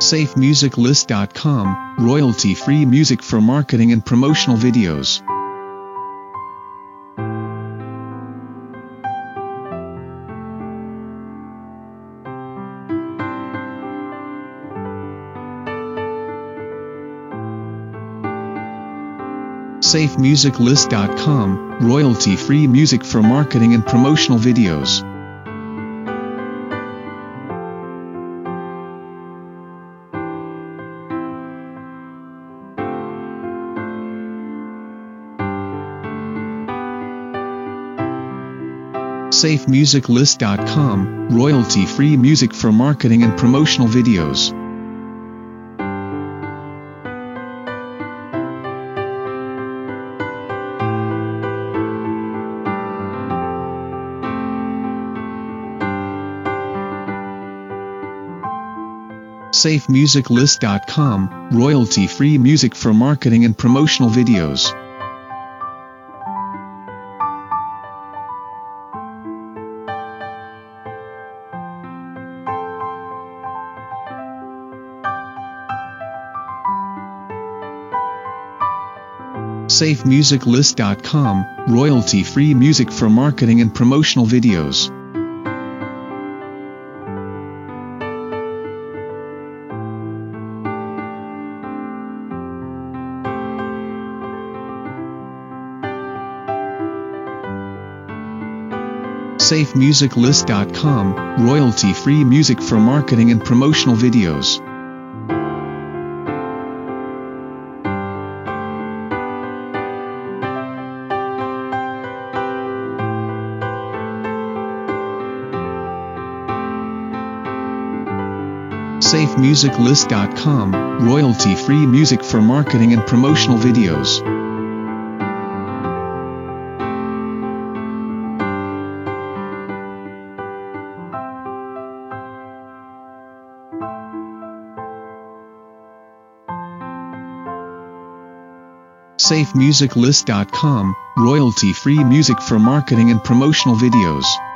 SafeMusicList.com, royalty-free music for marketing and promotional videos. SafeMusicList.com, royalty-free music for marketing and promotional videos. SafeMusicList.com, royalty-free music for marketing and promotional videos. SafeMusicList.com, royalty-free music for marketing and promotional videos. SafeMusicList.com, royalty-free music for marketing and promotional videos. SafeMusicList.com, royalty-free music for marketing and promotional videos. SafeMusicList.com, royalty-free music for marketing and promotional videos. SafeMusicList.com, royalty-free music for marketing and promotional videos.